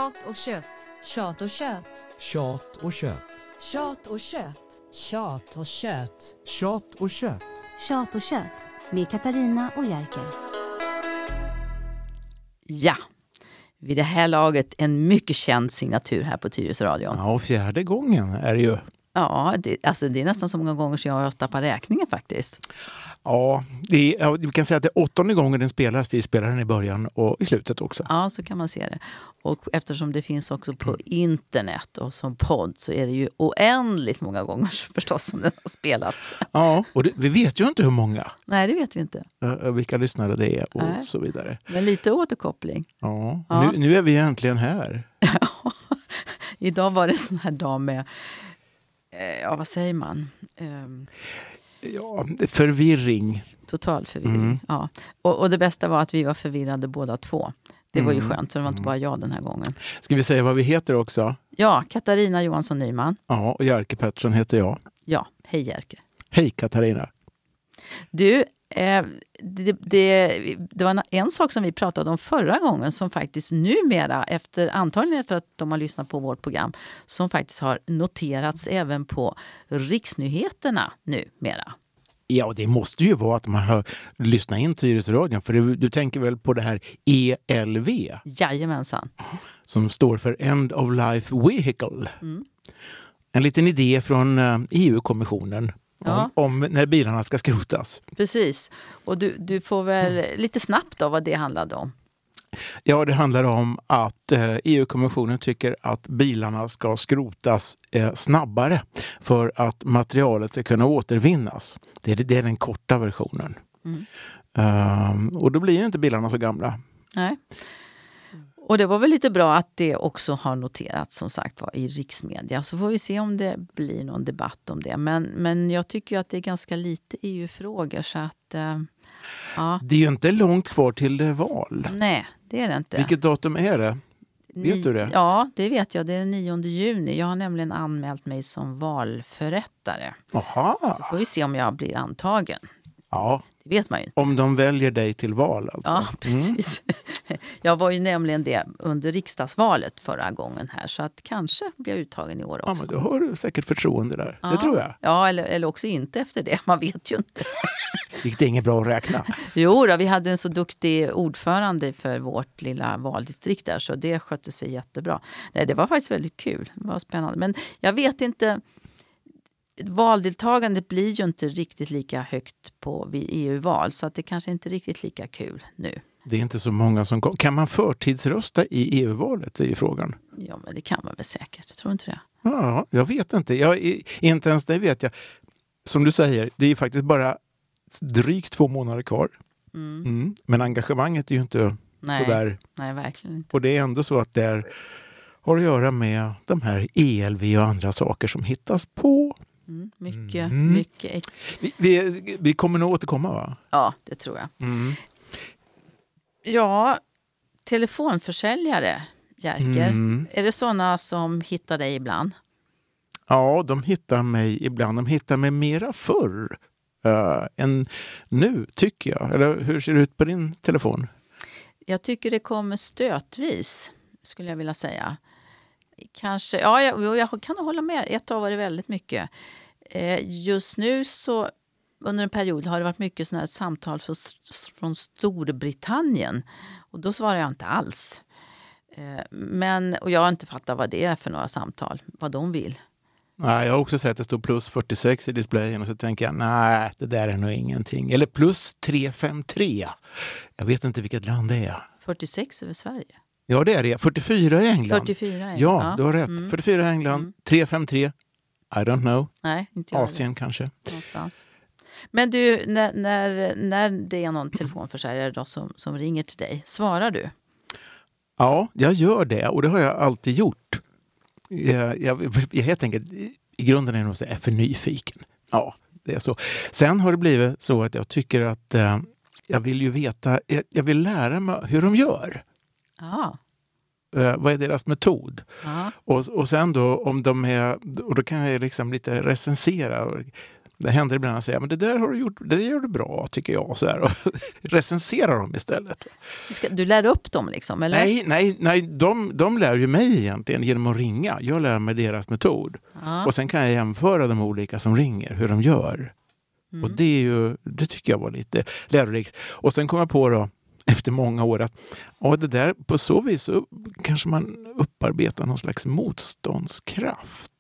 Tjat och kött. Tjat och kött. Tjat och kött. Tjat och kött. Tjat och kött. Tjat och kött. Tjat och kött med Katarina och Jerker. Ja, vid det här laget en mycket känd signatur här på Tyresöradion. Ja, och 4:e gången är det ju. Ja, det är nästan så många gånger som jag har tappat räkningen faktiskt. Ja, vi kan säga att det är 8:e gången den spelas. Vi spelar den i början och i slutet också. Ja, så kan man se det. Och eftersom det finns också på internet och som podd så är det ju oändligt många gånger förstås som den har spelats. Ja, och vi vet ju inte hur många. Nej, det vet vi inte. Vilka lyssnare det är och Nej. så vidare. Men lite återkoppling. Ja, Ja. Nu är vi äntligen här. Idag var det en sån här dag med, vad säger man? Ja, förvirring. Total förvirring. Ja. Och det bästa var att vi var förvirrade båda två. Det var ju skönt, så det var inte bara jag den här gången. Ska vi säga vad vi heter också? Ja, Katarina Johansson Nyman. Ja, och Jerker Pettersson heter jag. Ja, hej Jerker. Hej Katarina. Du, det var en sak som vi pratade om förra gången som faktiskt numera, antagligen efter att de har lyssnat på vårt program, som faktiskt har noterats även på riksnyheterna numera. Ja, det måste ju vara att man har lyssnat in Tyresöradion. För du tänker väl på det här ELV? Jajamensan. Som står för End of Life Vehicle. En liten idé från EU-kommissionen. Ja. Om när bilarna ska skrotas. Precis. Och du får väl lite snabbt då vad det handlade om. Ja, det handlar om att EU-kommissionen tycker att bilarna ska skrotas snabbare för att materialet ska kunna återvinnas. Det är den korta versionen. Och då blir inte bilarna så gamla. Nej. Och det var väl lite bra att det också har noterats som sagt var i riksmedia. Så får vi se om det blir någon debatt om det. Men jag tycker ju att det är ganska lite EU-frågor så att ja. Det är ju inte långt kvar till val. Nej, det är det inte. Vilket datum är det? Vet du det? Ja, det vet jag. Det är den 9 juni. Jag har nämligen anmält mig som valförrättare. Aha. Så får vi se om jag blir antagen. Ja. Det vet man ju inte. Om de väljer dig till val alltså. Ja, precis. Jag var ju nämligen det under riksdagsvalet förra gången här. Så att kanske blir jag uttagen i år också. Ja, men då har du säkert förtroende där. Ja. Det tror jag. Ja, eller också inte efter det. Man vet ju inte. Gick det inget bra att räkna? Jo då, vi hade en så duktig ordförande för vårt lilla valdistrikt där. Så det skötte sig jättebra. Nej, det var faktiskt väldigt kul. Det var spännande. Men jag vet inte... Valdeltagandet blir ju inte riktigt lika högt vid EU-val. Så att det kanske inte är riktigt lika kul nu. Det är inte så många som kommer. Kan man förtidsrösta i EU-valet, är ju frågan. Ja, men det kan man väl säkert. Jag tror inte det. Ja, jag vet inte. Inte ens det vet jag. Som du säger, det är faktiskt bara drygt 2 månader kvar. Men engagemanget är ju inte sådär. Nej, verkligen inte. Och det är ändå så att det har att göra med de här ELV och andra saker som hittas på. Mycket. Vi kommer nog återkomma, va? Ja, det tror jag. Ja, telefonförsäljare, Jerker. Är det sådana som hittar dig ibland? Ja, de hittar mig ibland. De hittar mig mera förr än nu, tycker jag. Eller hur ser det ut på din telefon? Jag tycker det kommer stötvis, skulle jag vilja säga. Kanske, ja, jag kan hålla med. Ett tag var det väldigt mycket. Just nu så under en period har det varit mycket sådana här samtal från Storbritannien. Och då svarar jag inte alls. Och jag har inte fattat vad det är för några samtal. Vad de vill. Nej, jag har också sett att det står plus 46 i displayen och så tänker jag, nej, det där är nog ingenting. Eller plus 353. Jag vet inte vilket land det är. 46 över Sverige. Ja, det är det. 44 i England. 44 i England. Ja, du har rätt. 44 i England, 353. I don't know. Nej, inte jag. Asien kanske. Någonstans. Men du, när det är någon telefonförsäljare då som ringer till dig, svarar du? Ja, jag gör det och det har jag alltid gjort. Jag helt enkelt, i grunden är jag nog så för nyfiken. Ja, det är så. Sen har det blivit så att jag tycker att jag vill ju veta, jag vill lära mig hur de gör. Ja. Vad är deras metod? Ja. Och sen då, om de är, och då kan jag liksom lite recensera. Det händer ibland att säga, men det där har du gjort, det gör du bra tycker jag. Så här, och recenserar dem istället. Du lär upp dem liksom, eller? Nej, de lär ju mig egentligen genom att ringa. Jag lär mig deras metod. Ja. Och sen kan jag jämföra de olika som ringer, hur de gör. Och det tycker jag var lite lärorikt. Och sen kom jag på då, efter många år, att det där, på så vis så kanske man upparbetar någon slags motståndskraft.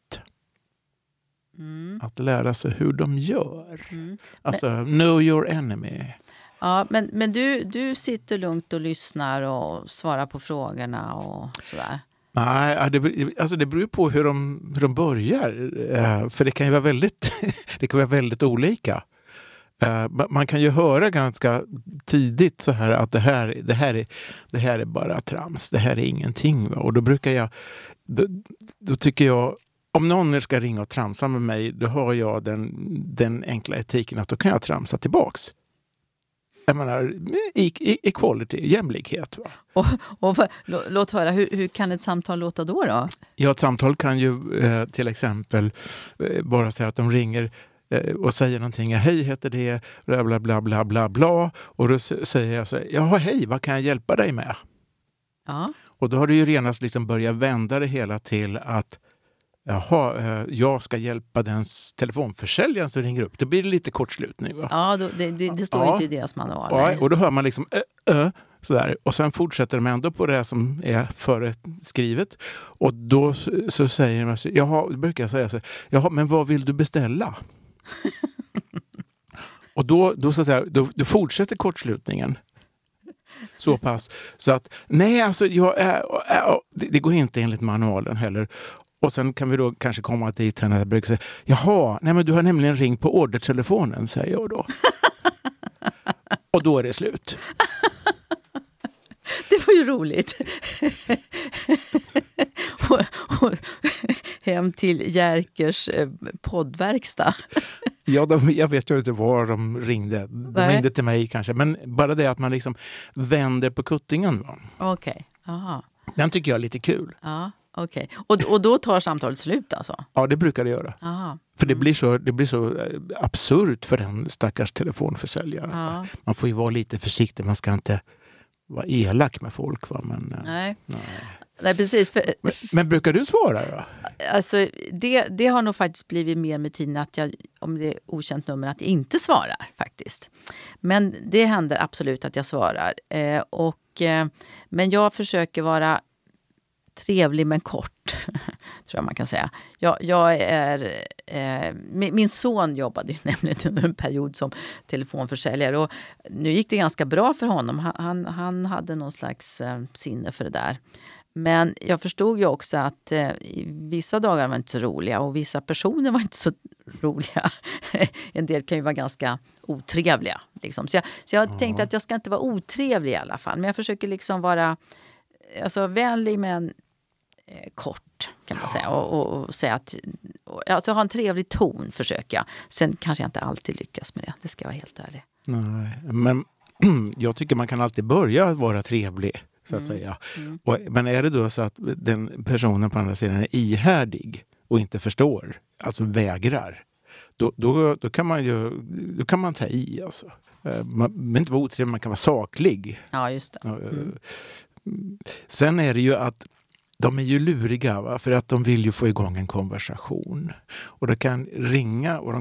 Att lära sig hur de gör. Alltså, know your enemy. Ja, men du sitter lugnt och lyssnar och svarar på frågorna och sådär. Nej, det beror ju på hur de börjar. För det kan ju vara väldigt olika. Man kan ju höra ganska tidigt så här att det här är bara trams. Det här är ingenting. Va? Och då tycker jag, om någon ska ringa och tramsa med mig, då har jag den enkla etiken att då kan jag tramsa tillbaks. Jag menar, equality, jämlikhet. Va? Och låt höra, hur kan ett samtal låta då? Ja, ett samtal kan ju till exempel bara säga att de ringer och säger någonting. Hej heter det, bla bla bla bla bla bla. Och då säger jag så här, jaha hej, vad kan jag hjälpa dig med? Ja. Och då har du ju renast liksom börjat vända det hela till att jag ska hjälpa den telefonförsäljaren som ringer upp. Då blir det lite kortslut nu. Va? Ja, det står inte i deras manual. Ja, och då hör man liksom sådär. Och sen fortsätter de ändå på det som är föreskrivet. Och då så säger man, då brukar jag säga så här, jaha, men vad vill du beställa? Och då så fortsätter kortslutningen. Så pass. Så att, nej alltså, det går inte enligt manualen heller. Och sen kan vi då kanske komma dit henne och brukar säga, jaha, nej men du har nämligen ringt på ordertelefonen, säger jag då. Och då är det slut. Det var ju roligt. och hem till Jerkers poddverkstad. Ja, jag vet ju inte var de ringde. De ringde till mig kanske. Men bara det att man liksom vänder på kuttingen. Okej, aha. Den tycker jag är lite kul. Ja, okej. Och då tar samtalet slut alltså? Ja, det brukar det göra. Aha. För det blir så absurt för en stackars telefonförsäljare. Ja. Man får ju vara lite försiktig. Man ska inte vara elak med folk. Va? Men, Nej, precis. Men brukar du svara då? Alltså, det har nog faktiskt blivit mer med tiden att jag, om det är okänt nummer, att jag inte svarar faktiskt. Men det händer absolut att jag svarar. Men jag försöker vara trevlig men kort, tror jag man kan säga. Min son jobbade ju nämligen under en period som telefonförsäljare och nu gick det ganska bra för honom. Han hade någon slags sinne för det där. Men jag förstod ju också att vissa dagar var inte så roliga och vissa personer var inte så roliga. En del kan ju vara ganska otrevliga. Liksom. Så jag tänkte att jag ska inte vara otrevlig i alla fall. Men jag försöker liksom vara vänlig men kort kan man säga. Och säga att ha en trevlig ton försöker jag. Sen kanske jag inte alltid lyckas med det. Det ska jag vara helt ärlig. Nej, men jag tycker man kan alltid börja vara trevlig. Så att säga. Men är det då så att den personen på andra sidan är ihärdig och inte förstår, alltså vägrar, då kan man ta i alltså. Man vill inte vara otrevlig, man kan vara saklig. Ja, just det. Sen är det ju att de är ju luriga, va? För att de vill ju få igång en konversation. Och de kan ringa och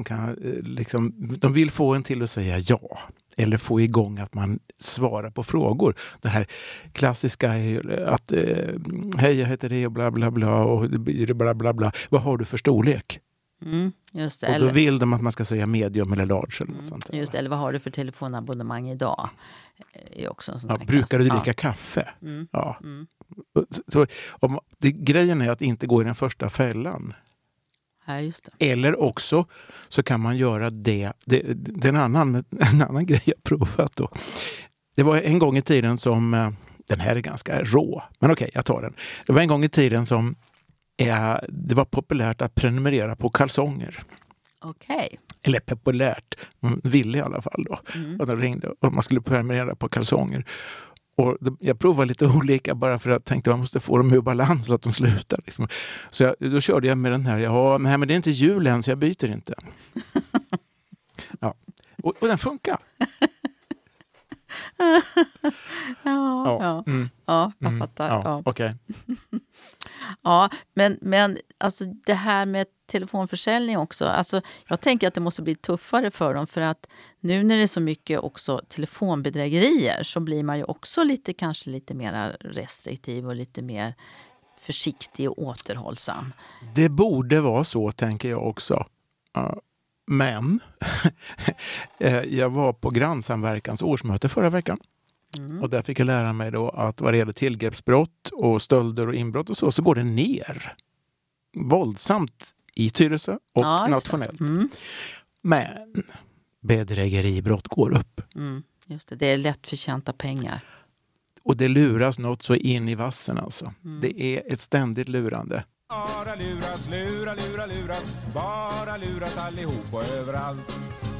de vill få en till att säga ja. Eller få igång att man svarar på frågor. Det här klassiska är ju att hej, jag heter det och bla bla bla och det blir bla bla bla. Vad har du för storlek? Just det. Och då vill de att man ska säga medium eller large eller något sånt där. Just det, eller vad har du för telefonabonnemang idag? Är också en sån här brukar du dricka kaffe? Ja. Så, grejen är att inte gå i den första fällan. Ja, just det. Eller också så kan man göra det är en annan grej jag provat då. Det var en gång i tiden som, den här är ganska rå, men okej, jag tar den. Det var en gång i tiden som det var populärt att prenumerera på kalsonger. Okej. Eller populärt, man ville i alla fall då. Och de ringde och man skulle prenumerera på kalsonger. Och jag provade lite olika bara för att jag tänkte att man måste få dem ur balans så att de slutar. Liksom. Så då körde jag med den här. Men det är inte jul än så jag byter inte. Och den funkar. Jag fattar. Ja. Okej. Ja, men alltså det här med telefonförsäljning också. Alltså, jag tänker att det måste bli tuffare för dem, för att nu när det är så mycket också telefonbedrägerier så blir man ju också kanske lite mer restriktiv och lite mer försiktig och återhållsam. Det borde vara så, tänker jag också. Men jag var på Grannsamverkans årsmöte förra veckan. Och där fick jag lära mig då att vad det gäller tillgreppsbrott och stölder och inbrott och så går det ner våldsamt i Tyresö och nationellt. Men bedrägeribrott går upp. Just det är lättförtjänta pengar. Och det luras något så in i vassen alltså. Det är ett ständigt lurande. Bara luras, luras. Bara luras allihop och överallt.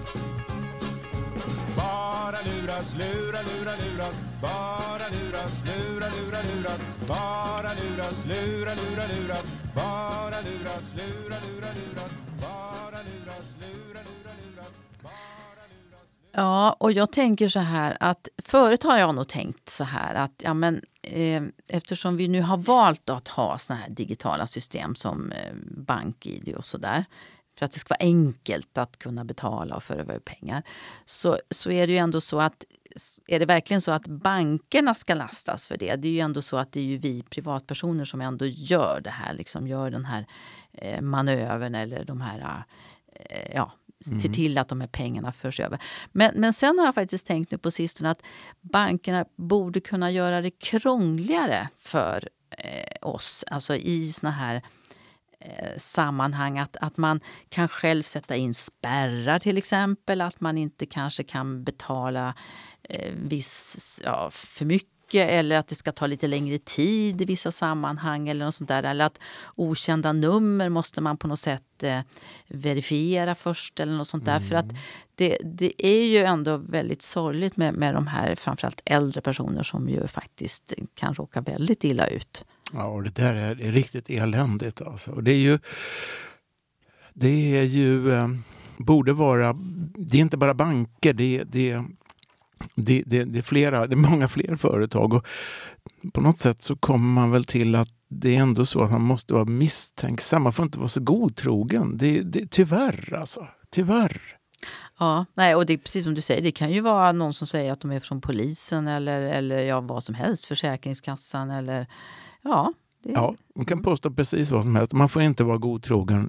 Bara luras, luras. Bara luras, luras. Bara luras, luras. Bara luras, luras. Bara luras, luras. Ja, och jag tänker så här att förut har jag nog tänkt så här att eftersom vi nu har valt att ha såna här digitala system som BankID och sådär, för att det ska vara enkelt att kunna betala och föra över pengar, så är det ju ändå så att är det verkligen så att bankerna ska lastas för det? Det är ju ändå så att det är ju vi privatpersoner som ändå gör det här, liksom gör den här manövern eller de här ser till att de här pengarna förs över. Men sen har jag faktiskt tänkt nu på sistone att bankerna borde kunna göra det krångligare för oss. Alltså i såna här sammanhang att man kan själv sätta in spärrar till exempel. Att man inte kanske kan betala för mycket. Eller att det ska ta lite längre tid i vissa sammanhang eller något sånt där. Eller att okända nummer måste man på något sätt verifiera först eller något sånt där. För att det är ju ändå väldigt sorgligt med de här framförallt äldre personer som ju faktiskt kan råka väldigt illa ut. Ja, och det där är riktigt eländigt alltså. Och det är ju borde vara, det är inte bara banker, det är flera, det är många fler företag, och på något sätt så kommer man väl till att det är ändå så att man måste vara misstänksam. Man får inte vara så godtrogen. Tyvärr alltså. Tyvärr. Ja, nej, och det är precis som du säger. Det kan ju vara någon som säger att de är från polisen eller vad som helst. Försäkringskassan eller ja. Ja, man kan påstå precis vad som helst. Man får inte vara godtrogen.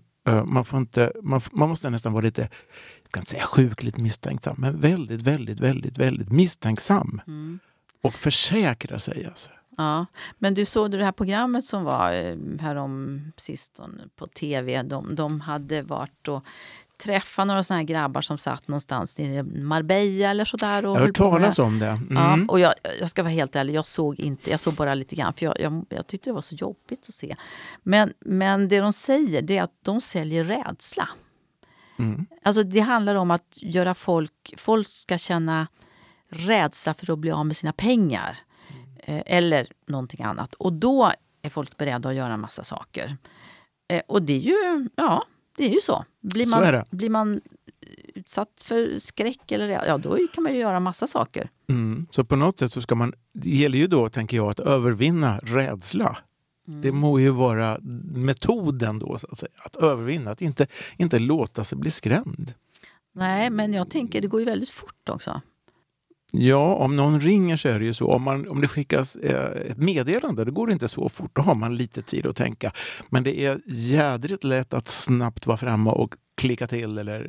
Man måste nästan vara lite, jag ska inte säga sjukligt misstänksam, men väldigt, väldigt, väldigt, väldigt misstänksam. Och försäkra sig alltså. Ja, men du såg det här programmet som var härom sistone på tv. De hade varit och träffat några såna här grabbar som satt någonstans i Marbella eller sådär. Jag har hört talas om det. Ja, och jag ska vara helt ärlig, jag såg bara lite grann för jag tyckte det var så jobbigt att se. Men det de säger, det är att de säljer rädsla. Alltså det handlar om att göra folk ska känna rädsla för att bli av med sina pengar. Eller någonting annat. Och då är folk beredda att göra en massa saker. Och det är ju, det är ju så. Blir man utsatt för skräck eller då kan man ju göra massa saker. Så på något sätt så ska man, det gäller ju då, tänker jag, att övervinna rädsla. Det må ju vara metoden då, så att säga. Att övervinna, att inte låta sig bli skrämd. Nej, men jag tänker det går ju väldigt fort också. Ja, om någon ringer så är det ju så. Om det skickas ett meddelande, då går det inte så fort. Då har man lite tid att tänka. Men det är jädrigt lätt att snabbt vara framme och klicka till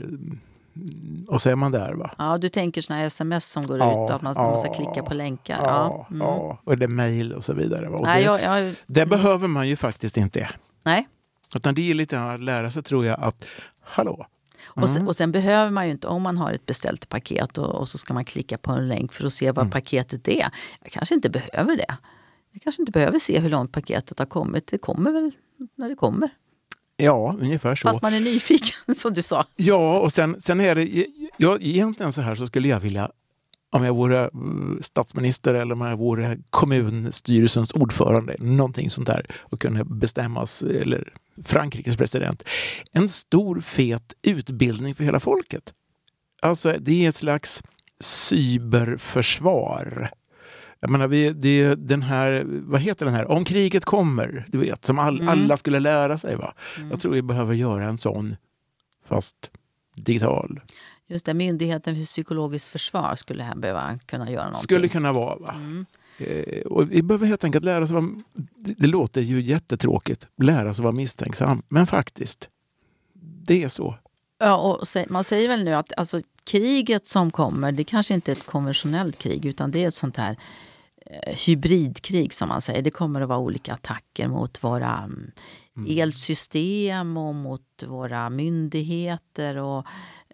och så är man där, va? Ja, du tänker såna här sms som går ut och att man måste klicka på länkar. Ja, och det är mejl och så vidare. Och Nej, det behöver man ju faktiskt inte. Nej. Utan det är lite att lära sig, tror jag, att hallå. Och sen behöver man ju inte, om man har ett beställt paket och så ska man klicka på en länk för att se vad paketet är. Jag kanske inte behöver det. Jag kanske inte behöver se hur långt paketet har kommit. Det kommer väl när det kommer. Ja, ungefär så. Fast man är nyfiken, som du sa. Ja, och sen är det, egentligen så här så skulle jag vilja, om jag vore statsminister eller om jag vore kommunstyrelsens ordförande, någonting sånt där, och kunde bestämmas, eller Frankrikes president, en stor fet utbildning för hela folket. alltså det är ett slags cyberförsvar. Jag menar, det är den här, vad heter den här? Om kriget kommer, du vet, som alla skulle lära sig, va? Jag tror vi behöver göra en sån, fast digital. Just det, Myndigheten för psykologiskt försvar skulle här behöva kunna göra någonting. Skulle kunna vara, va? Och vi behöver helt enkelt lära oss vara, det låter ju jättetråkigt, lära sig vara misstänksam, men faktiskt, det är så. Ja, och man säger väl nu att alltså, kriget som kommer, det kanske inte är ett konventionellt krig, utan det är ett sånt här hybridkrig som man säger. Det kommer att vara olika attacker mot våra elsystem och mot våra myndigheter och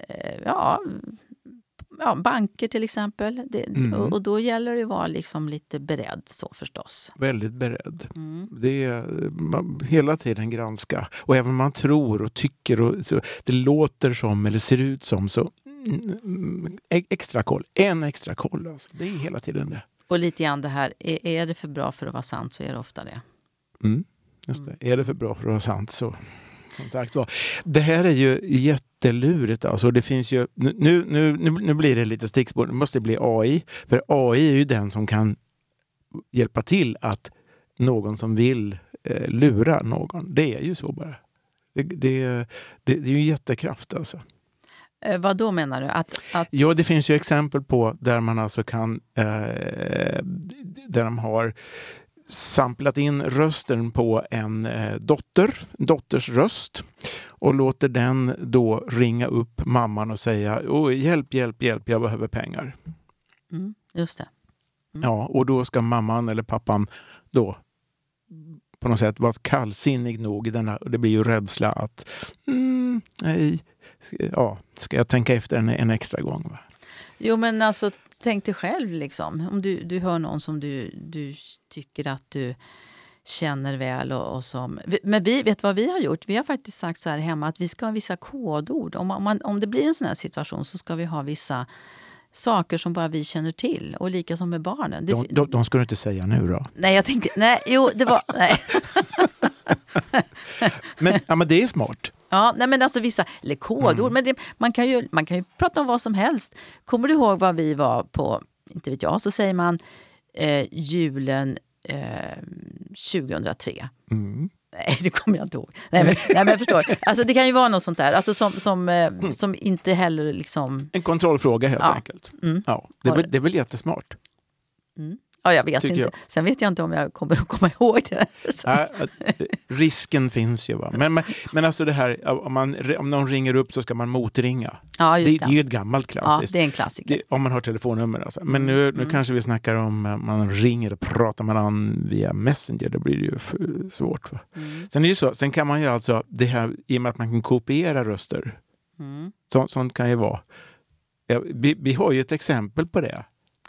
banker till exempel. Och då gäller det att vara liksom lite beredd så förstås. Väldigt beredd. Det är hela tiden granska. Och även om man tror och tycker och så, det låter som eller ser ut som så extra koll. En extra koll. Alltså. Det är hela tiden det. Och lite grann det här, är det för bra för att vara sant så är det ofta det. Just det. Är det för bra för att vara sant så som sagt var. Det här är ju jättelurigt. Alltså. Det finns ju, nu blir det lite stickspår. Det måste bli AI. För AI är ju den som kan hjälpa till att någon som vill lura någon. Det är ju så bara. Det är ju jättekraft alltså. Vad då menar du? Att... Ja, det finns ju exempel på där man alltså kan där de har samplat in rösten på en dotters röst och låter den då ringa upp mamman och säga hjälp, jag behöver pengar. Just det. Ja, och då ska mamman eller pappan då på något sätt vara kallsinnig nog i denna, och det blir ju rädsla att nej, ska jag tänka efter en extra gång, va? Jo, men alltså tänk dig själv liksom. Om du hör någon som du tycker att du känner väl och som... Men vi vet vad vi har gjort. Vi har faktiskt sagt så här hemma att vi ska ha vissa kodord. Om det blir en sån här situation så ska vi ha vissa saker som bara vi känner till. Och lika som med barnen. De ska du inte säga nu då? Nej, jag tänkte... det var... Nej. men det är smart. Ja, nej men alltså vissa, eller kodord, men man kan ju prata om vad som helst. Kommer du ihåg vad vi var på, inte vet jag, så säger man julen 2003. Nej, det kommer jag inte ihåg. Nej men jag förstår. Alltså det kan ju vara något sånt där, alltså som inte heller liksom... En kontrollfråga helt enkelt. Ja, det är väl jättesmart. Ja, jag vet inte. Sen vet jag inte om jag kommer att komma ihåg det. Risken finns ju, va. Men alltså det här, om någon ringer upp så ska man motringa. Ja, just det är ju ett gammalt klassiskt. Ja, det är en klassiker. Om man har telefonnummer. Alltså. Men nu kanske vi snackar om man ringer och pratar med någon via Messenger. Det blir ju svårt. Va? Sen är det ju så. Sen kan man ju alltså, det här, i och med att man kan kopiera röster. Sånt kan ju vara. Vi har ju ett exempel på det.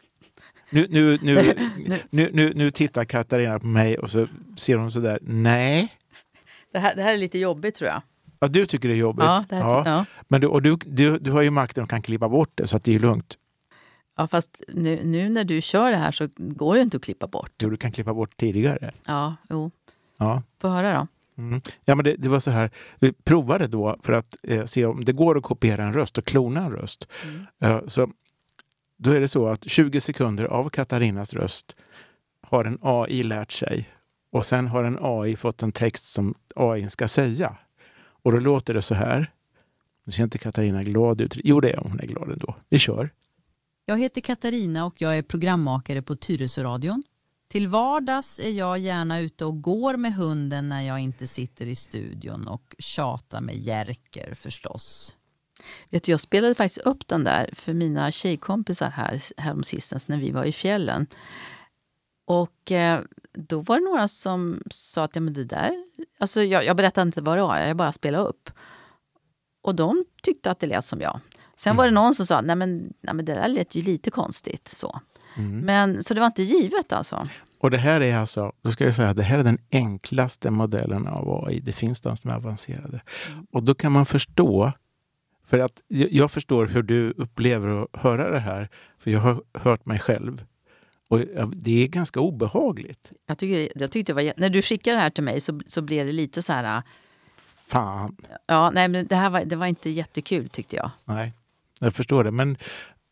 Nu tittar Katarina på mig och så ser hon så där. Nej. Det här är lite jobbigt, tror jag. Ja, du tycker det är jobbigt. Ja, det här ja. Men du har ju makten och kan klippa bort det, så att det är lugnt. Ja, fast nu när du kör det här så går det inte att klippa bort. Du kan klippa bort tidigare. Ja, jo. Ja. Få höra då. Ja, men det var så här. Vi provade då för att se om det går att kopiera en röst och klona en röst. Så då är det så att 20 sekunder av Katarinas röst har en AI lärt sig. Och sen har en AI fått en text som AI ska säga. Och då låter det så här. Nu ser inte Katarina glad ut. Jo, det är hon är glad ändå. Vi kör. Jag heter Katarina och jag är programmakare på Tyresöradion. Till vardags är jag gärna ute och går med hunden när jag inte sitter i studion och tjatar med Jerker förstås. Vet du, jag spelade faktiskt upp den där för mina tjejkompisar här om sistens när vi var i fjällen. Och då var det några som sa att men det där... Alltså jag berättade inte vad det var, jag bara spelade upp. Och de tyckte att det lät som jag. Sen var det någon som sa, nej men det där lät ju lite konstigt så. Men så det var inte givet alltså. Och det här är alltså, då ska jag säga, det här är den enklaste modellen av AI. Det finns de som är avancerade. Och då kan man förstå, för att jag förstår hur du upplever att höra det här. För jag har hört mig själv. Och det är ganska obehagligt. Jag tyckte det var, när du skickade det här till mig så blev det lite så här... Fan. Ja, nej men det var inte jättekul tyckte jag. Nej. jag förstår det. Men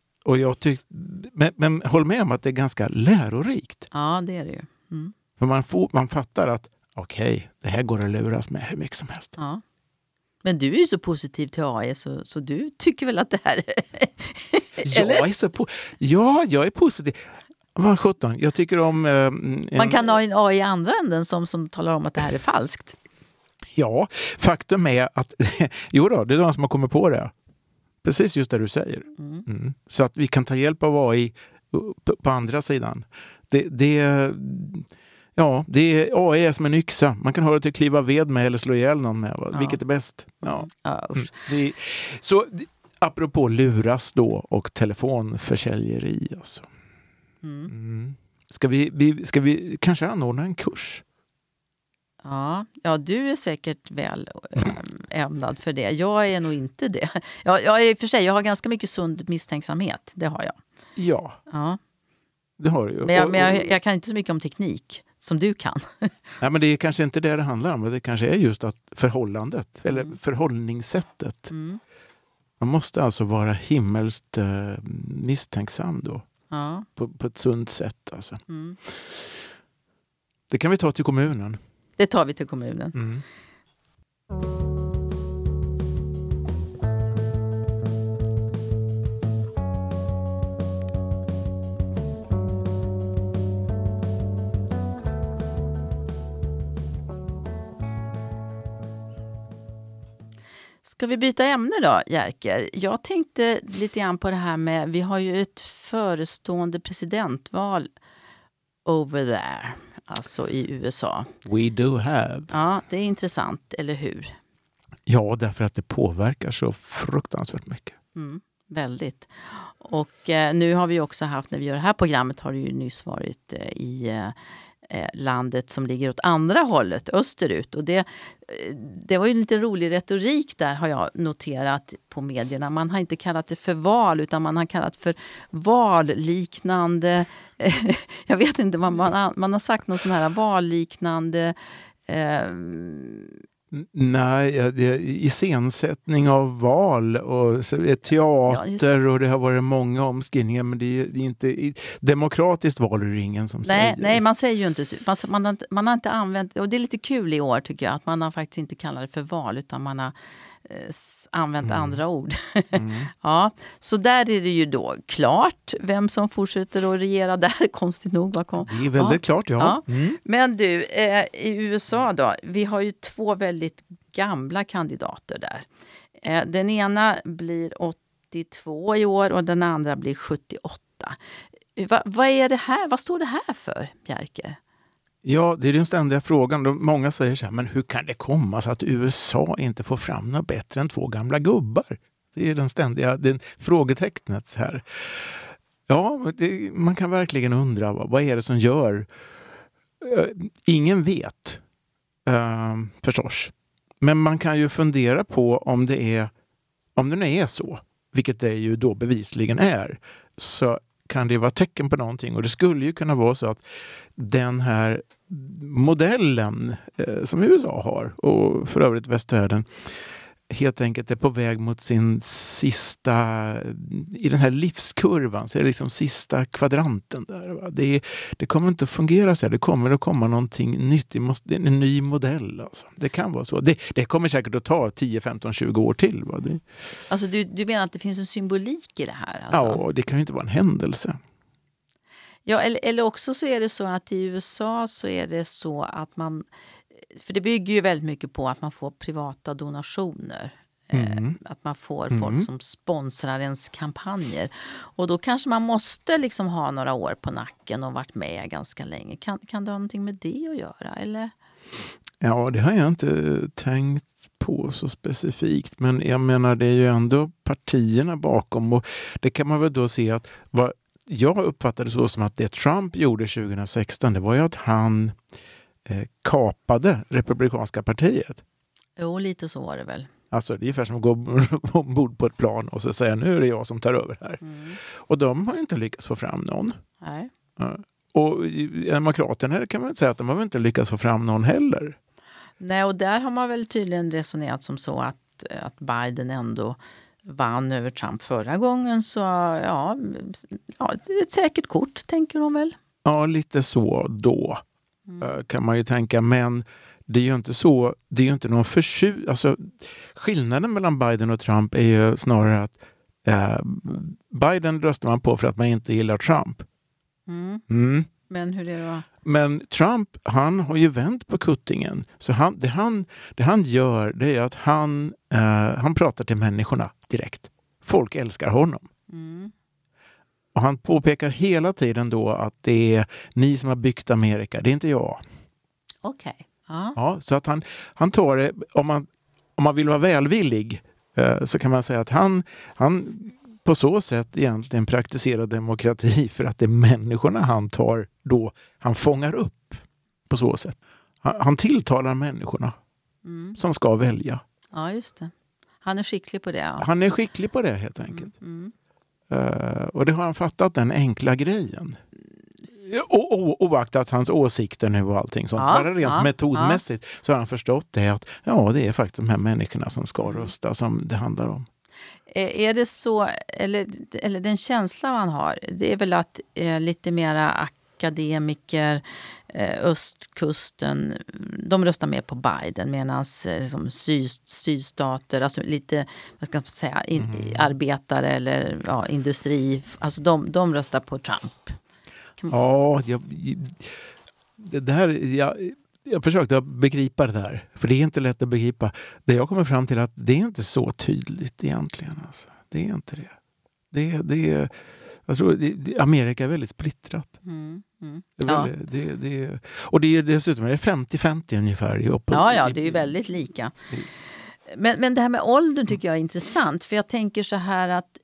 håll med om att det är ganska lärorikt. Ja, det är det ju. Mm. För man fattar att okej, det här går att luras med hur mycket som helst. Ja. Men du är ju så positiv till AI så du tycker väl att det här jag är positiv. Vad 17. Jag tycker om... Man kan ha en AI i andra änden som talar om att det här är falskt. Ja, faktum är att jo då, det är de som har kommit på det. Precis just det du säger. Mm. Så att vi kan ta hjälp av AI på andra sidan. AI är som en yxa. Man kan ha det till att kliva ved med eller slå ihjäl någon med. Ja. Vilket är bäst? Ja. Så apropå luras då och telefonförsäljeri. Alltså. Ska vi kanske anordna en kurs? Ja, du är säkert väl ämnad för det. Jag är nog inte det. Jag har ganska mycket sund misstänksamhet. Det har jag. Ja. Det har du ju. Men jag kan inte så mycket om teknik som du kan. Nej, men det är kanske inte det handlar om. Det kanske är just att förhållandet eller förhållningssättet. Man måste alltså vara himmelskt misstänksam då. Ja. På ett sunt sätt. Alltså. Det kan vi ta till kommunen. Det tar vi till kommunen. Ska vi byta ämne då, Jerker? Jag tänkte lite grann på det här med, vi har ju ett förestående presidentval over there, alltså i USA. We do have. Ja, det är intressant, eller hur? Ja, därför att det påverkar så fruktansvärt mycket. Väldigt. Och nu har vi också haft, när vi gör det här programmet, har det ju nyss varit i landet som ligger åt andra hållet, österut. Och det var ju lite rolig retorik där, har jag noterat på medierna. Man har inte kallat det för val, utan man har kallat för valliknande. Jag vet inte, man har sagt någon sån här valliknande... Nej, iscensättning av val och teater och det har varit många omskrivningar, men det är inte demokratiskt val är det ingen som säger. Nej, man säger ju inte, man har inte använt, och det är lite kul i år tycker jag, att man har faktiskt inte kallat det för val, utan man har använt andra ord. Ja, så där är det ju då klart vem som fortsätter att regera där, konstigt nog. Det är väldigt klart, ja. Men du, i USA då, vi har ju 2 väldigt gamla kandidater där. Den ena blir 82 i år och den andra blir 78. Vad är det här? Vad står det här för, Jerker? Ja, det är den ständiga frågan. Många säger så här, men hur kan det komma så att USA inte får fram något bättre än 2 gamla gubbar? Det är den frågetecknet här. Ja, man kan verkligen undra, vad är det som gör? Ingen vet, förstås. Men man kan ju fundera på om det är så, vilket det ju då bevisligen är, så kan det vara tecken på någonting. Och det skulle ju kunna vara så att den här modellen som USA har, och för övrigt västvärlden, helt enkelt är på väg mot sin sista, i den här livskurvan, så är det liksom sista kvadranten där. Va? Det kommer inte att fungera så här. Det kommer att komma någonting nytt. Det är en ny modell. Alltså. Det kan vara så. Det kommer säkert att ta 10, 15, 20 år till. Va? Alltså du menar att det finns en symbolik i det här? Alltså? Ja, det kan ju inte vara en händelse. Ja, eller också så är det så att i USA så är det så att man... För det bygger ju väldigt mycket på att man får privata donationer. Att man får folk som sponsrar ens kampanjer. Och då kanske man måste liksom ha några år på nacken och varit med ganska länge. Kan det ha någonting med det att göra, eller? Ja, det har jag inte tänkt på så specifikt. Men jag menar, det är ju ändå partierna bakom. Och det kan man väl då se att... Jag uppfattade så som att det Trump gjorde 2016, det var ju att han kapade Republikanska partiet. Jo, lite så var det väl. Alltså det är ungefär som att gå ombord på ett plan och så säga nu är det jag som tar över här. Och de har inte lyckats få fram någon. Nej. Och demokraterna kan man inte säga att de har inte lyckats få fram någon heller. Nej, och där har man väl tydligen resonerat som så att Biden ändå vann över Trump förra gången, så ja, det är ett säkert kort, tänker hon väl. Ja, lite så då kan man ju tänka. Men det är ju inte så, det är ju inte någon alltså skillnaden mellan Biden och Trump är ju snarare att Biden röstar man på för att man inte gillar Trump. Men hur är det då? Men Trump, han har ju vänt på kuttingen. Så det han gör, det är att han pratar till människorna direkt. Folk älskar honom. Och han påpekar hela tiden då att det är ni som har byggt Amerika, det är inte jag. Okej. Ja, så att han tar det, om man vill vara välvillig, så kan man säga att han på så sätt egentligen praktiserar demokrati, för att det är människorna han fångar upp på så sätt. Han tilltalar människorna som ska välja. Ja, just det. Han är skicklig på det. Ja. Han är skicklig på det helt enkelt. Och det har han fattat, den enkla grejen. Oaktat hans åsikter nu och allting sånt. Bara rent metodmässigt så har han förstått det, att det är faktiskt de här människorna som ska rösta som det handlar om. Är det så, eller den känsla man har, det är väl att lite mera akademiker, östkusten, de röstar mer på Biden, medan sydstater, alltså lite, vad ska man säga, arbetare eller industri, alltså de röstar på Trump. Ja, jag försökte begripa det där. För det är inte lätt att begripa. Det jag kommer fram till att det är inte så tydligt egentligen. Alltså. Det är inte det. Jag tror Amerika är väldigt splittrat. Och det är dessutom 50-50 ungefär. Det är ju väldigt lika. Men det här med åldern tycker jag är intressant. För jag tänker så här att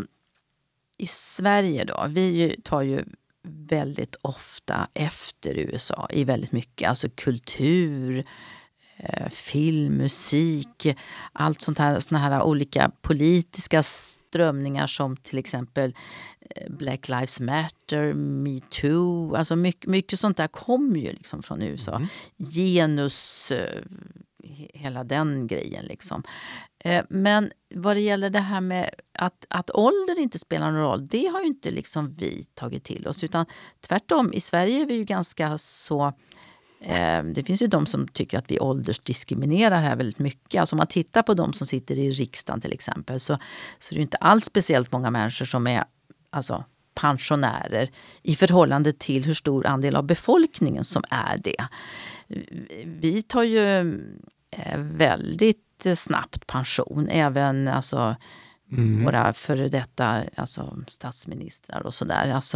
i Sverige då, vi tar ju väldigt ofta efter USA i väldigt mycket, alltså kultur, film, musik, allt sånt här, såna här olika politiska strömningar som till exempel Black Lives Matter, Me Too, alltså mycket sånt där kommer ju liksom från USA. Genus, hela den grejen liksom. Men vad det gäller det här med att ålder inte spelar någon roll, det har ju inte liksom vi tagit till oss, utan tvärtom, i Sverige är vi ju ganska så, det finns ju de som tycker att vi åldersdiskriminerar här väldigt mycket. Alltså om man tittar på de som sitter i riksdagen till exempel, så är det ju inte alls speciellt många människor som är alltså pensionärer i förhållande till hur stor andel av befolkningen som är det. Vi tar ju väldigt snabbt pension, även alltså våra före detta alltså statsministrar och sådär. Alltså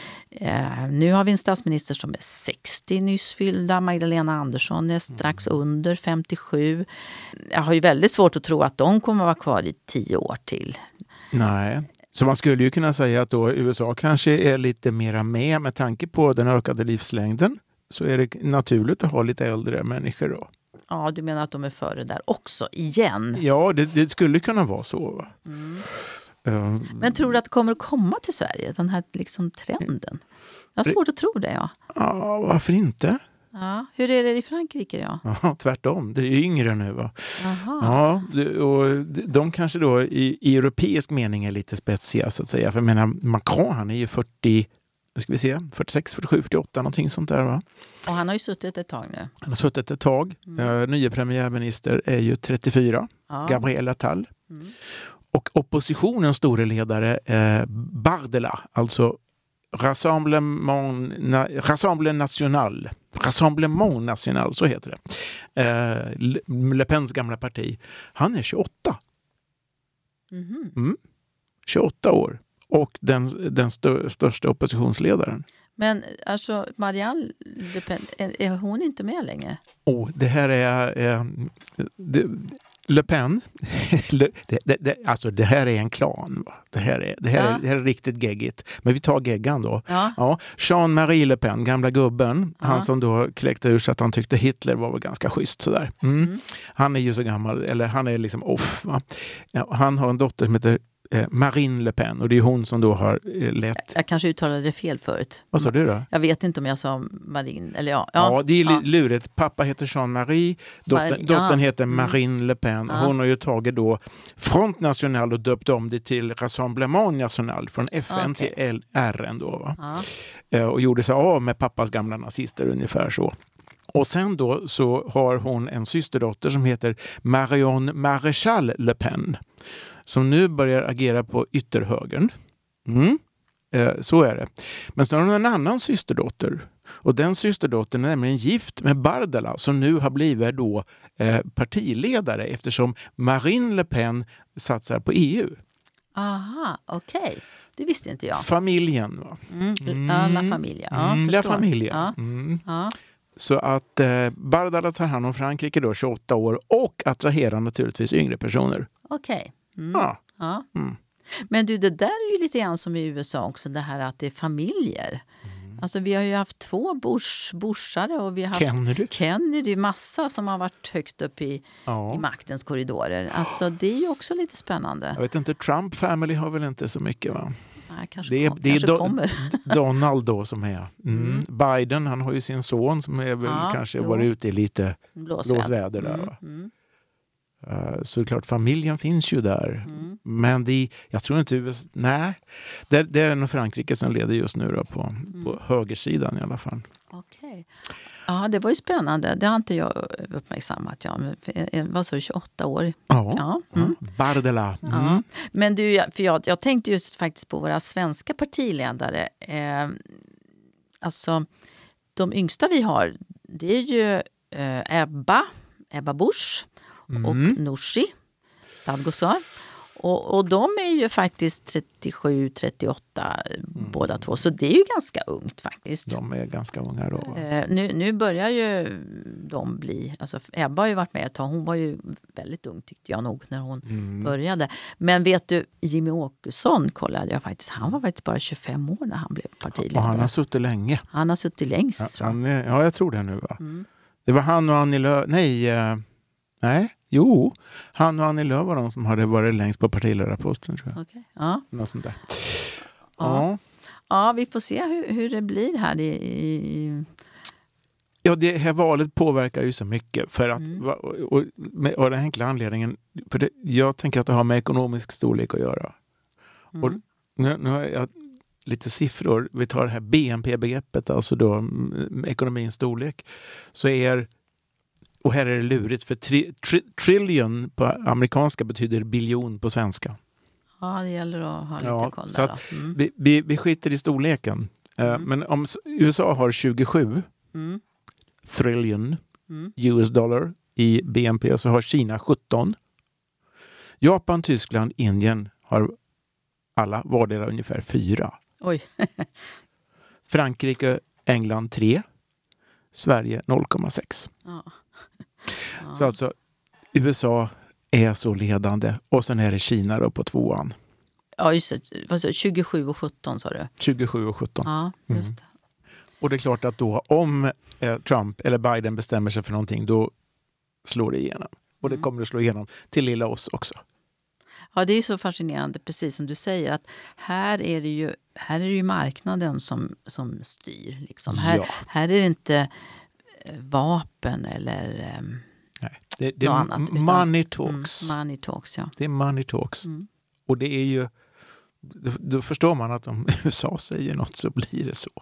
nu har vi en statsminister som är 60 nyss fyllda. Magdalena Andersson är strax under 57. Jag har ju väldigt svårt att tro att de kommer att vara kvar i 10 år till. Nej. Så man skulle ju kunna säga att då USA kanske är lite mera med tanke på den ökade livslängden, så är det naturligt att ha lite äldre människor då. Ja, du menar att de är före där också, igen? Ja, det skulle kunna vara så. Va? Men tror du att det kommer att komma till Sverige, den här liksom trenden? Jag har svårt att tro det, ja. Ja, varför inte? Ja, hur är det i Frankrike då? Ja, tvärtom. Det är yngre nu, va? Ja, och de kanske då i europeisk mening är lite spetsiga, så att säga. För jag menar, Macron, han är ju 46, 47, 48, någonting sånt där, va? Och han har ju suttit ett tag nu. Han har suttit ett tag. Nya premiärminister är ju 34, Gabriel Attal. Och oppositionens store ledare Bardella, alltså Rassemblement National, så heter det. Le Pens gamla parti. Han är 28. 28 år. Och den största oppositionsledaren. Men alltså Marianne Le Pen, är hon inte med längre? Det här är Le Pen. Alltså det här är en klan. Va? Det här är riktigt geggigt. Men vi tar geggan då. Ja. Jean-Marie Le Pen, gamla gubben. Han som då kläckte ur så att han tyckte Hitler var väl ganska schysst sådär. Han är ju så gammal, eller han är liksom off. Va? Ja, han har en dotter som heter Marine Le Pen. Och det är hon som då har lett... Jag kanske uttalade det fel förut. Vad sa du då? Jag vet inte om jag sa Marine. Eller Ja, det är lurigt. Pappa heter Jean-Marie. Dottern heter Marine Le Pen. Hon har ju tagit då Front National och döpt om det till Rassemblement National från FN till RN då. Va? Och gjorde sig av med pappas gamla nazister ungefär så. Och sen då så har hon en systerdotter som heter Marion Maréchal Le Pen. Som nu börjar agera på ytterhögern. Så är det. Men sen har hon en annan systerdotter. Och den systerdottern är nämligen gift med Bardella som nu har blivit då partiledare eftersom Marine Le Pen satsar på EU. Aha, okej. Det visste inte jag. Familjen. Va? La Familia. Ja, La Familia. Ja. Så att Bardella tar hand om Frankrike då 28 år och attraherar naturligtvis yngre personer. Okej. Ja. Men du, det där är ju lite grann som i USA också, det här att det är familjer. Alltså vi har ju haft 2 Bushare och vi har haft Kennedy, massa som har varit högt upp i maktens korridorer. Alltså det är ju också lite spännande. Jag vet inte, Trump family har väl inte så mycket va? Nej, det är kommer. Donald då som är. Biden, han har ju sin son som är väl kanske varit ute i lite blåsväder där va? Så klart, familjen finns ju där. Men jag tror inte USA... Nej, det är nog Frankrike som leder just nu då på högersidan i alla fall. Okej. Ja, det var ju spännande. Det har inte jag uppmärksammat. Vad så 28 år? Ja. Bardella. Ja. Men du, för jag tänkte just faktiskt på våra svenska partiledare. Alltså, de yngsta vi har, det är ju Ebba Busch och Nooshi Dadgostar. Och de är ju faktiskt 37-38 båda två. Så det är ju ganska ungt faktiskt. De är ganska unga då. Nu börjar ju de bli... Alltså Ebba har ju varit med ett tag. Hon var ju väldigt ung tyckte jag nog när hon började. Men vet du, Jimmy Åkesson kollade jag faktiskt. Han var faktiskt bara 25 år när han blev partiledare. Och han har suttit länge. Han har suttit längst tror jag. Ja, jag tror det nu va. Det var han och Annie Lööf... Jo, han och Annie Lööf var de som hade varit längst på partiledarposten tror jag. Okej. Ja. Något sånt där. Ja, vi får se hur det blir här Ja, det här valet påverkar ju så mycket för att och den enkla anledningen för jag tänker att det har med ekonomisk storlek att göra. Och nu har jag lite siffror. Vi tar det här BNP-begreppet, alltså då ekonomins storlek, så och här är det lurigt för trillion på amerikanska betyder biljon på svenska. Ja, det gäller att ha lite koll så där. Att vi skiter i storleken. Men om USA har 27 trillion US dollar i BNP så har Kina 17. Japan, Tyskland, Indien har alla vardera ungefär 4. Oj. Frankrike, England 3. Sverige 0,6. Så alltså USA är så ledande och sen är det Kina då på 2:an. Ja, just det. 27 och 17 sa du. 27 och 17. Ja, just det. Och det är klart att då om Trump eller Biden bestämmer sig för någonting då slår det igenom. Och det kommer att slå igenom till lilla oss också. Ja, det är ju så fascinerande, precis som du säger, att här är det ju marknaden som styr. Liksom. Här är det inte vapen eller det är något annat. Money talks. Money talks, ja. Det är money talks. Och det är ju, då förstår man att om USA säger något så blir det så.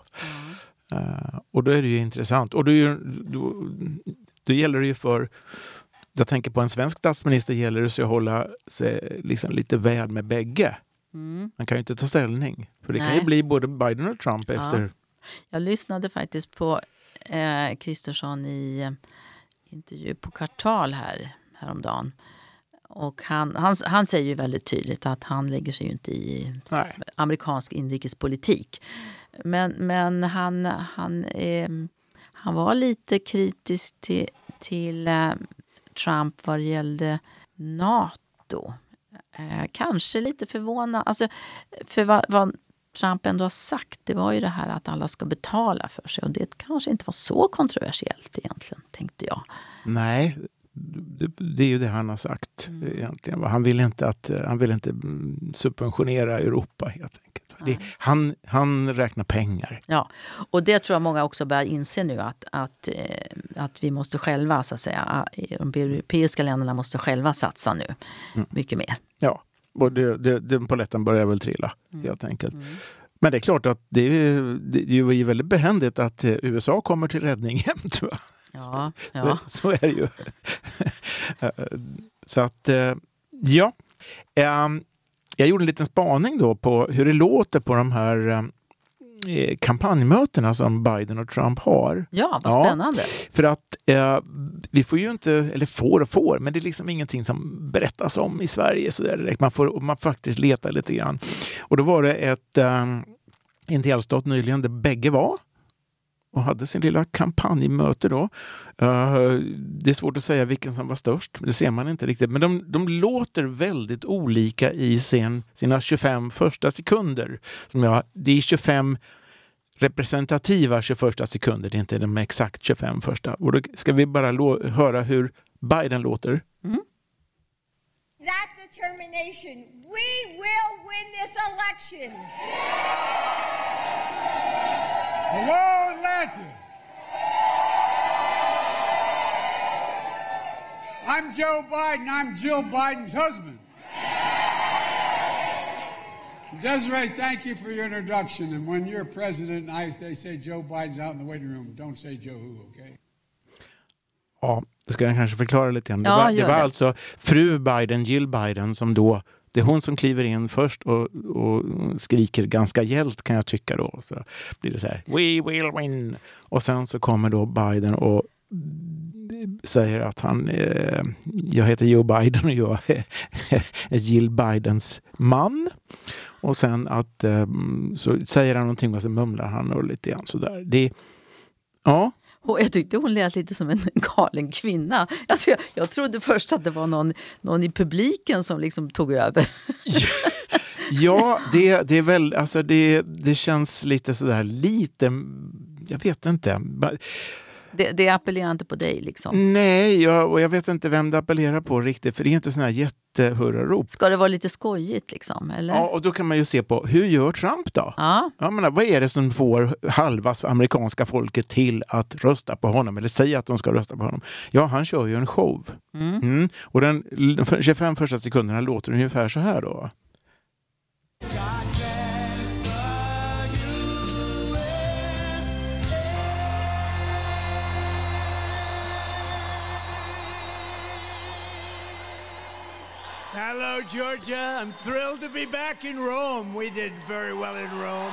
Och då är det ju intressant. Och då gäller det ju för... Jag tänker på en svensk statsminister gäller det att hålla sig liksom lite väl med bägge. Man kan ju inte ta ställning. För det kan ju bli både Biden och Trump efter... Jag lyssnade faktiskt på Kristersson i intervju på Kvartal häromdagen. Och han säger ju väldigt tydligt att han lägger sig ju inte i amerikansk inrikespolitik. Men han var lite kritisk till Trump vad det gällde NATO. Kanske lite förvånad. Alltså, för vad Trump ändå har sagt, det var ju det här att alla ska betala för sig. Och det kanske inte var så kontroversiellt egentligen, tänkte jag. Nej, det är ju det han har sagt egentligen. Han vill inte subventionera Europa helt enkelt. Han räknar pengar. Ja, och det tror jag många också börjar inse nu att vi måste själva, så att säga, de europeiska länderna måste själva satsa nu mycket mer. Ja, och den poletten börjar väl trilla helt enkelt. Men det är klart att det är ju väldigt behändigt att USA kommer till räddning jämt. Va? Ja. Så är det ju. Så att, ja. Jag gjorde en liten spaning då på hur det låter på de här kampanjmötena som Biden och Trump har. Ja, vad spännande. För att vi får ju inte, eller får, men det är liksom ingenting som berättas om i Sverige så där direkt. Man faktiskt letar lite grann. Och då var det en delstat nyligen där bägge var och hade sin lilla kampanjmöte då. Det är svårt att säga vilken som var störst. Det ser man inte riktigt. Men de låter väldigt olika i sina 25 första sekunder. Det är 25 representativa 21 sekunder. Det är inte de exakt 25 första. Och då ska vi bara höra hur Biden låter. That determination, we will win this election. Hello, Atlanta. I'm Joe Biden. I'm Jill Biden's husband. Desiree, thank you for your introduction. And when you're president, they say Joe Biden's out in the waiting room. Don't say Joe who, okay? Ja, det ska jag kanske förklara lite grann. Ja, det var alltså fru Biden, Jill Biden, som då, det är hon som kliver in först och skriker ganska gällt kan jag tycka då. Så blir det så här, we will win. Och sen så kommer då Biden och säger att jag heter Joe Biden och jag är Jill Bidens man. Och sen så säger han någonting och så mumlar han och lite grann sådär. Ja. Och jag tyckte hon lät lite som en galen kvinna. Alltså jag trodde först att det var någon i publiken som liksom tog över. Ja, det är väl, alltså det känns lite sådär, jag vet inte. Det appellerar inte på dig liksom. Nej, och jag vet inte vem det appellerar på riktigt, för det är inte sådana här jättehurrarop. Ska det vara lite skojigt liksom, eller? Ja, och då kan man ju se på, hur gör Trump då? Ja. Jag menar, vad är det som får halva amerikanska folket till att rösta på honom, eller säga att de ska rösta på honom? Ja, han kör ju en show. Och de 25 första sekunderna låter ungefär så här då. Hello, Georgia. I'm thrilled to be back in Rome. We did very well in Rome.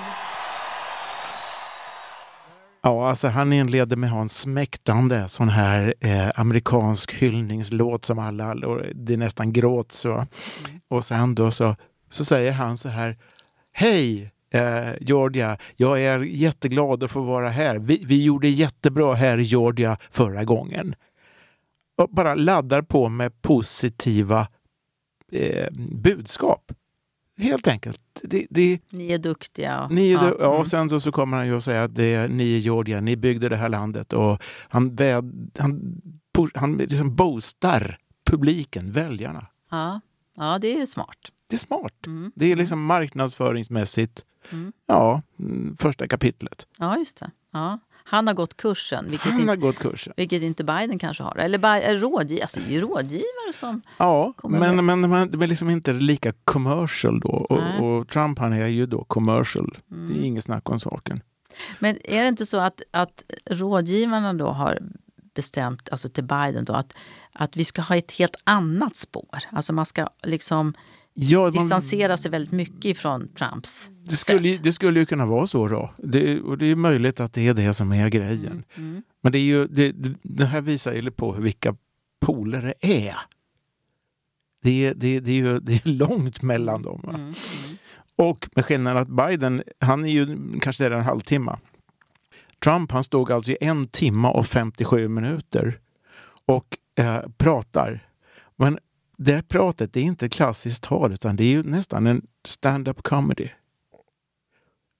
Ja, alltså han inleder med att ha en smäktande sån här amerikansk hyllningslåt som alla, det är nästan gråt så. Och sen då så säger han så här, hej Georgia, jag är jätteglad att få vara här. Vi gjorde jättebra här i Georgia förra gången. Och bara laddar på med positiva budskap. Helt enkelt. Ni är duktiga. Och sen så kommer han ju att säga att ni i Georgia, ni byggde det här landet, och han liksom boostar publiken, väljarna. Ja, det är smart. Det är smart. Det är liksom marknadsföringsmässigt. Första kapitlet. Ja, just det. Ja. Han har gått kursen. Vilket inte Biden kanske har. Eller rådgivare som... Ja, men de är liksom inte lika commercial då. Och Trump, han är ju då commercial. Det är inget snack om saken. Men är det inte så att rådgivarna då har bestämt, alltså till Biden då, att vi ska ha ett helt annat spår? Alltså man ska liksom... distansera sig väldigt mycket ifrån Trumps det skulle ju kunna vara så då. Och det är möjligt att det är det som är grejen. Men det är ju det här visar ju på vilka poler det är. Det är långt mellan dem. Och med skillnaden att Biden, han är ju kanske där en halvtimme. Trump, han stod alltså i 1 timme och 57 minuter och pratar. Men det här pratet, det är inte klassiskt tal, utan det är ju nästan en stand-up comedy.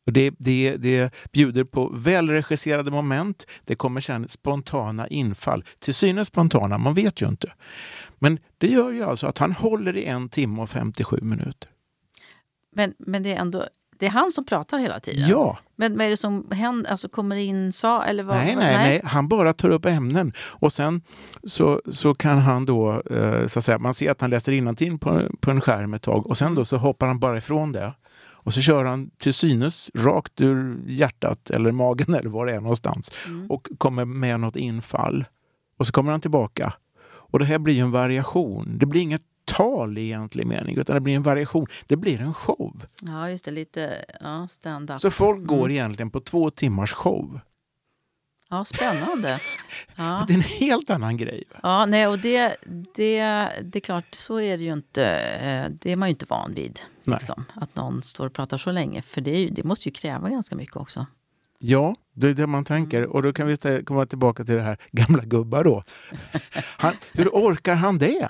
Och det bjuder på välregisserade moment. Det kommer sen spontana infall. Till synes spontana, man vet ju inte. Men det gör ju alltså att han håller i 1 timme och 57 minuter. Men det är ändå... Det är han som pratar hela tiden? Ja. Men vad är det som händer? Alltså kommer in eller vad? Nej. Han bara tar upp ämnen. Och sen så kan han då, så att säga, man ser att han läser innantill på en skärm ett tag. Och sen då så hoppar han bara ifrån det. Och så kör han till synes rakt ur hjärtat eller magen eller var det är någonstans. Och kommer med något infall. Och så kommer han tillbaka. Och det här blir ju en variation. Det blir inget tal i egentlig mening, utan det blir en variation. Det blir en show. Ja, just det. Lite stand-up. Så folk går egentligen på 2 timmars show. Ja, spännande. Ja. Det är en helt annan grej. Va? Ja, nej, och det är klart, så är det ju inte. Det är man ju inte van vid. Liksom, att någon står och pratar så länge. För det måste ju kräva ganska mycket också. Ja, det är det man tänker. Och då kan vi komma tillbaka till det här gamla gubbar då. Hur orkar han det?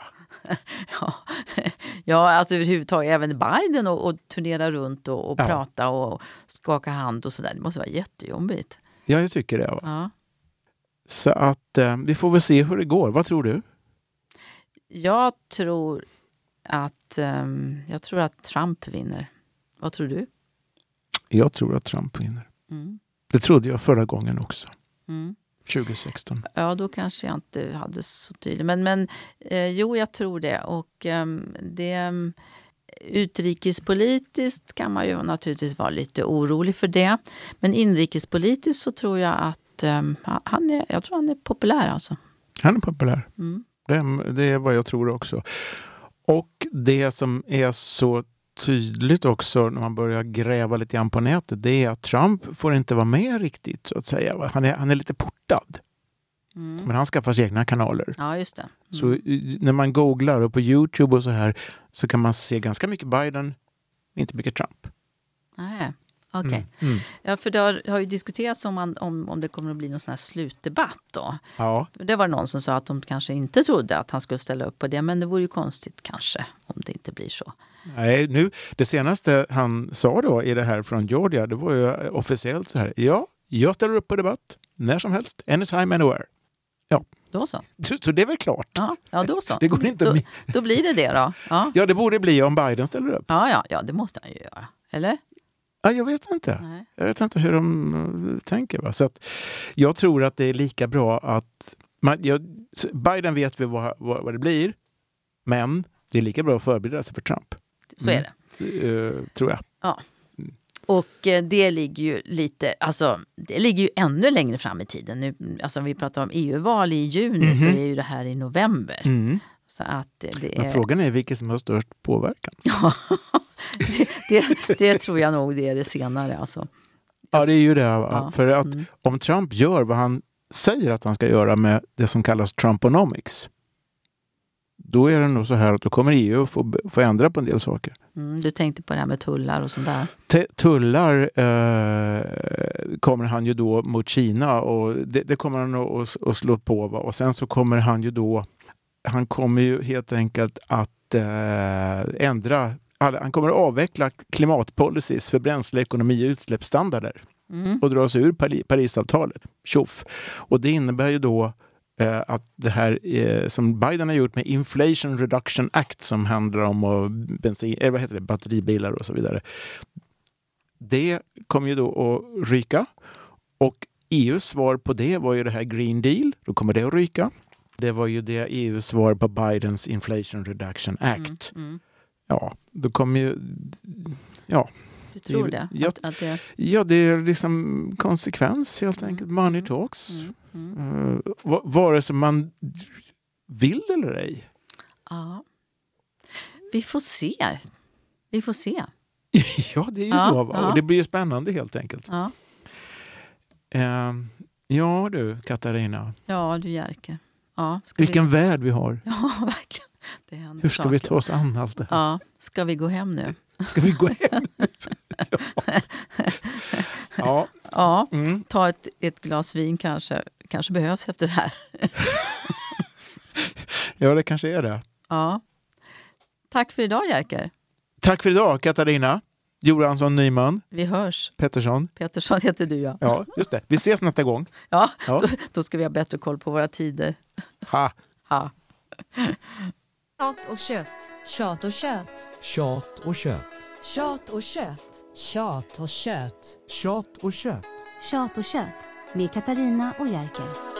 Ja, alltså överhuvudtaget även Biden och turnera runt och prata och skaka hand och sådär. Det måste vara jättejobbigt. Ja, jag tycker det. Va? Ja. Så att vi får väl se hur det går. Vad tror du? Jag tror att Trump vinner. Vad tror du? Jag tror att Trump vinner. Det trodde jag förra gången också. 2016. Ja, då kanske jag inte hade så tydligt. Men jo, jag tror det. Och utrikespolitiskt kan man ju naturligtvis vara lite orolig för det. Men inrikespolitiskt så tror jag att han är populär alltså. Han är populär. Det är vad jag tror också. Och det som är så tydligt också när man börjar gräva lite grann på nätet, det är att Trump får inte vara med riktigt, så att säga. Han är lite portad. Men han skaffar sig egna kanaler. Ja, just det. Så när man googlar och på YouTube och så här så kan man se ganska mycket Biden, inte mycket Trump. Nej. Okej. Ja, för det har ju diskuterats om det kommer att bli någon sån här slutdebatt då. Ja. Det var någon som sa att de kanske inte trodde att han skulle ställa upp på det, men det vore ju konstigt kanske om det inte blir så. Nej, det senaste han sa då i det här från Georgia, det var ju officiellt så här: ja, jag ställer upp på debatt när som helst, anytime, anywhere. Ja. Då så. Så det är väl klart. Ja, då så. Det går inte då blir det då. Ja, det borde bli om Biden ställer upp. Ja, det måste han ju göra. Eller? Ja, jag vet inte. Nej. Jag vet inte hur de tänker. Va? Så att jag tror att det är lika bra att Biden vet vi vad det blir, men det är lika bra att förbereda sig för Trump. Så är det. Tror jag. Ja. Och det ligger ju det ligger ju ännu längre fram i tiden. Nu, alltså om vi pratar om EU-val i juni så är ju det här i november. Så att men frågan är vilken som har störst påverkan. det tror jag nog det är det senare. Alltså. Ja, det är ju det. Ja. För att om Trump gör vad han säger att han ska göra med det som kallas Trumponomics, då är det nog så här att då kommer EU få ändra på en del saker. Du tänkte på det här med tullar och sånt där? Tullar kommer han ju då mot Kina och det kommer han att slå på. Va? Och sen så kommer han ju då, han kommer ju helt enkelt att ändra, han kommer att avveckla klimatpolicies för bränsleekonomi och utsläppsstandarder och dra sig ur Parisavtalet. Tjoff. Och det innebär ju då att det här som Biden har gjort med Inflation Reduction Act som handlar om batteribilar och så vidare. Det kommer ju då att ryka. Och EUs svar på det var ju det här Green Deal. Då kommer det att ryka. Det var ju det EUs svar på Bidens Inflation Reduction Act. Ja, då kommer ju... Ja. Du tror det? Ja, det är liksom konsekvens helt enkelt. Money talks. Vare sig man vill eller ej. Ja. Vi får se. Ja, det är ju så. Va? Och det blir ju spännande helt enkelt. Ja du, Katarina. Ja, du Jerker. Ja, vilken värld vi har. Ja, verkligen. Hur ska vi ta oss an allt det här? Ja, ska vi gå hem nu? Ska vi gå hem? Ja. Ta ett glas vin kanske behövs efter det här. Ja, det kanske är det. Ja. Tack för idag, Jerker. Tack för idag, Katarina. Johansson, Nyman, Vi hörs. Pettersson. Pettersson heter du, ja. Ja, just det. Vi ses nästa gång. Ja, Ja. då ska vi ha bättre koll på våra tider. Ha! Ha. Tjat och kött. Tjat och kött. Tjat och kött. Tjat och kött. Tjat och kött. Tjat och kött. Tjat och kött med Katarina och Jerker.